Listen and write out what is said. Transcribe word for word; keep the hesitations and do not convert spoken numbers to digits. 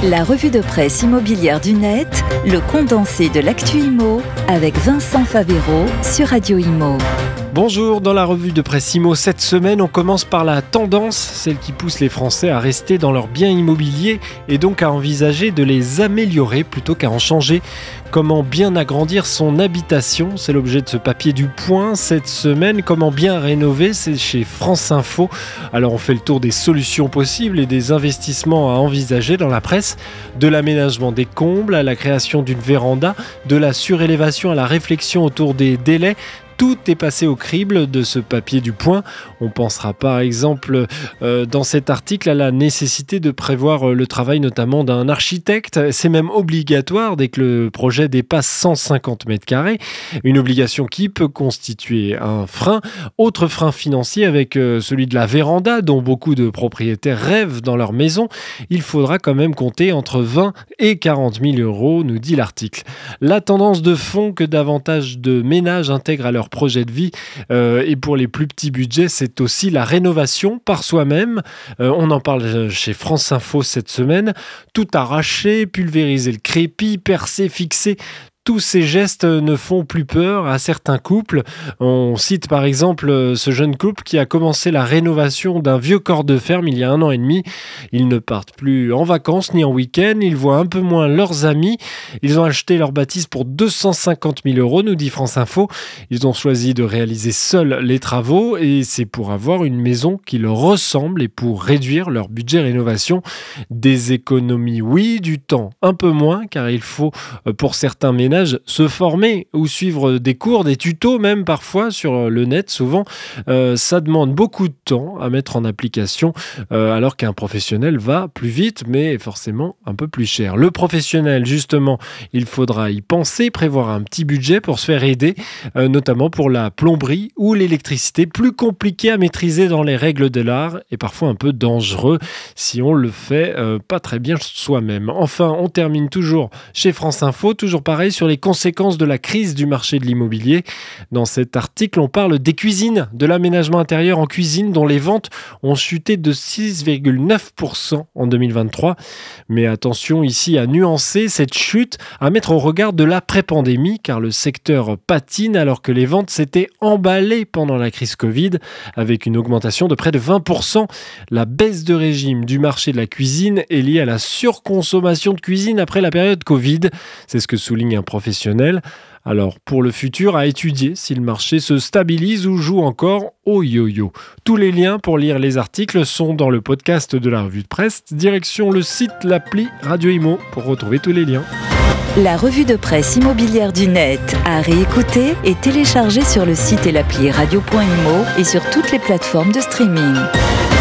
La revue de presse immobilière du net, le condensé de l'actu immo avec Vincent Favero sur Radio Immo. Bonjour, dans la revue de presse immo cette semaine, on commence par la tendance, celle qui pousse les Français à rester dans leurs biens immobiliers et donc à envisager de les améliorer plutôt qu'à en changer. Comment bien agrandir son habitation, c'est l'objet de ce papier du Point cette semaine. Comment bien rénover, c'est chez France Info. Alors on fait le tour des solutions possibles et des investissements à envisager dans la presse, de l'aménagement des combles à la création d'une véranda, de la surélévation à la réflexion autour des délais. Tout est passé au crible de ce papier du Point. On pensera par exemple euh, dans cet article à la nécessité de prévoir le travail notamment d'un architecte. C'est même obligatoire dès que le projet dépasse cent cinquante mètres carrés. Une obligation qui peut constituer un frein. Autre frein financier avec euh, celui de la véranda dont beaucoup de propriétaires rêvent dans leur maison. Il faudra quand même compter entre vingt et quarante mille euros, nous dit l'article. La tendance de fond que davantage de ménages intègrent à leur projet de vie euh, et pour les plus petits budgets, c'est aussi la rénovation par soi-même. Euh, on en parle chez France Info cette semaine. Tout arracher, pulvériser le crépi, percer, fixer. Tous ces gestes ne font plus peur à certains couples. On cite par exemple ce jeune couple qui a commencé la rénovation d'un vieux corps de ferme il y a un an et demi. Ils ne partent plus en vacances ni en week-end, ils voient un peu moins leurs amis. Ils ont acheté leur bâtisse pour deux cent cinquante mille euros, nous dit France Info. Ils ont choisi de réaliser seuls les travaux et c'est pour avoir une maison qui leur ressemble et pour réduire leur budget rénovation. Des économies, oui, du temps un peu moins car il faut pour certains ménages se former ou suivre des cours, des tutos même parfois sur le net. Souvent, euh, ça demande beaucoup de temps à mettre en application euh, alors qu'un professionnel va plus vite mais forcément un peu plus cher. Le professionnel, justement, il faudra y penser, prévoir un petit budget pour se faire aider, euh, notamment pour la plomberie ou l'électricité, plus compliqué à maîtriser dans les règles de l'art et parfois un peu dangereux si on le fait euh, pas très bien soi-même. Enfin, on termine toujours chez France Info, toujours pareil sur les conséquences de la crise du marché de l'immobilier. Dans cet article, on parle des cuisines, de l'aménagement intérieur en cuisine dont les ventes ont chuté de six virgule neuf pour cent en deux mille vingt-trois. Mais attention ici à nuancer cette chute, à mettre au regard de l'après-pandémie car le secteur patine alors que les ventes s'étaient emballées pendant la crise Covid avec une augmentation de près de vingt pour cent. La baisse de régime du marché de la cuisine est liée à la surconsommation de cuisine après la période Covid. C'est ce que souligne un professionnel. Alors, pour le futur, à étudier si le marché se stabilise ou joue encore au yo-yo. Tous les liens pour lire les articles sont dans le podcast de la revue de presse. Direction le site, l'appli Radio Immo pour retrouver tous les liens. La revue de presse immobilière du net à réécouter et télécharger sur le site et l'appli radio point immo et sur toutes les plateformes de streaming.